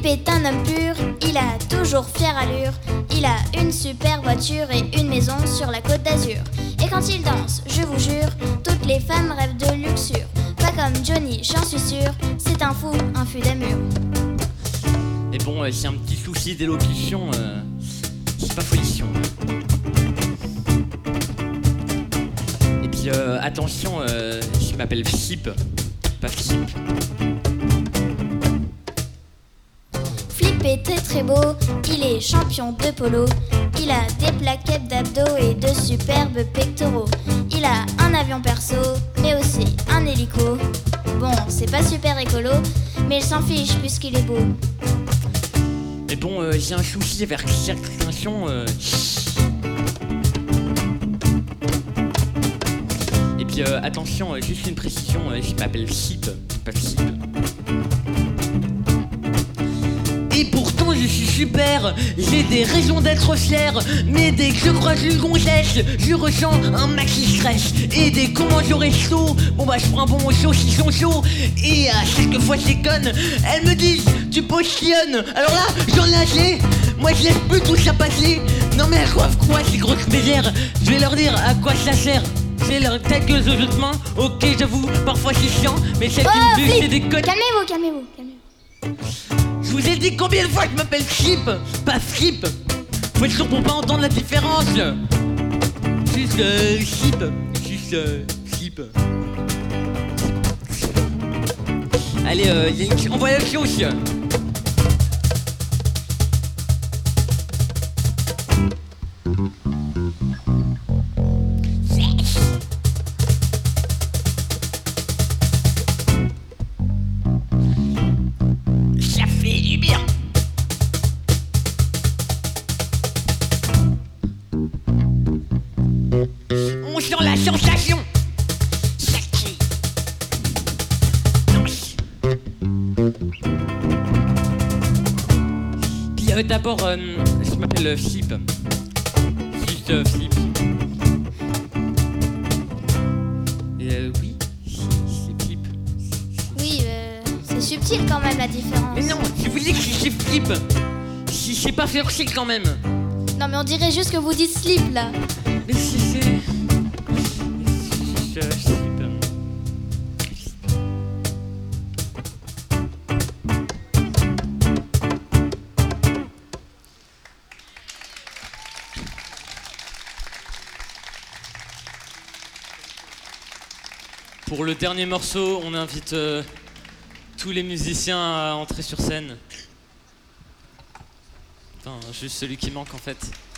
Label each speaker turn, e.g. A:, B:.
A: Flip est un homme pur, il a toujours fière allure. Il a une super voiture et une maison sur la Côte d'Azur. Et quand il danse, je vous jure, toutes les femmes rêvent de luxure. Pas comme Johnny, j'en suis sûr, c'est un fou d'amour.
B: Et bon, j'ai un petit souci d'élocution, c'est pas folition. Et puis attention, je m'appelle Flip, pas Flip.
A: Flip est très très beau, il est champion de polo. Il a des plaquettes d'abdos et de superbes pectoraux. Il a un avion perso, mais aussi un hélico. Bon, c'est pas super écolo, mais il s'en fiche puisqu'il est beau.
B: Mais bon, j'ai un souci avec certains sons. Et puis attention, juste une précision, je m'appelle Flip, pas Flip. Et pourtant je suis super, j'ai des raisons d'être fier. Mais dès que je croise une gonzesse, je ressens un maxi stress. Et dès que comment j'aurai chaud, bon bah je prends un bon chaud s'ils sont chauds. Et à chaque fois c'est conne, elles me disent tu postillonnes. Alors là j'en ai assez, moi je laisse plus tout ça passer. Non mais elles croient quoi ces grosses mégères? Je vais leur dire à quoi ça sert. C'est leur tête que je jette main. Ok j'avoue, parfois c'est chiant, mais celle qui me dit c'est des connes.
A: Calmez-vous, calmez-vous, calmez-vous.
B: Je vous ai dit combien de fois je m'appelle Flip, pas Flip. Faut être sûr pour pas entendre la différence. Juste Flip, juste Flip. Allez, on voit la chose. Ça fait du bien. On sent la sensation. Ça crie. Puis d'abord, je m'appelle Flip. Juste Flip. Et oui, c'est Flip.
A: Oui, c'est subtil quand même la différence.
B: Mais non, je vous dis que c'est Flip. Si c'est pas facile quand même.
A: Non mais on dirait juste que vous dites slip là.
B: Mais si c'est... Flip. Pour le dernier morceau, on invite tous les musiciens à entrer sur scène. Enfin, juste celui qui manque en fait.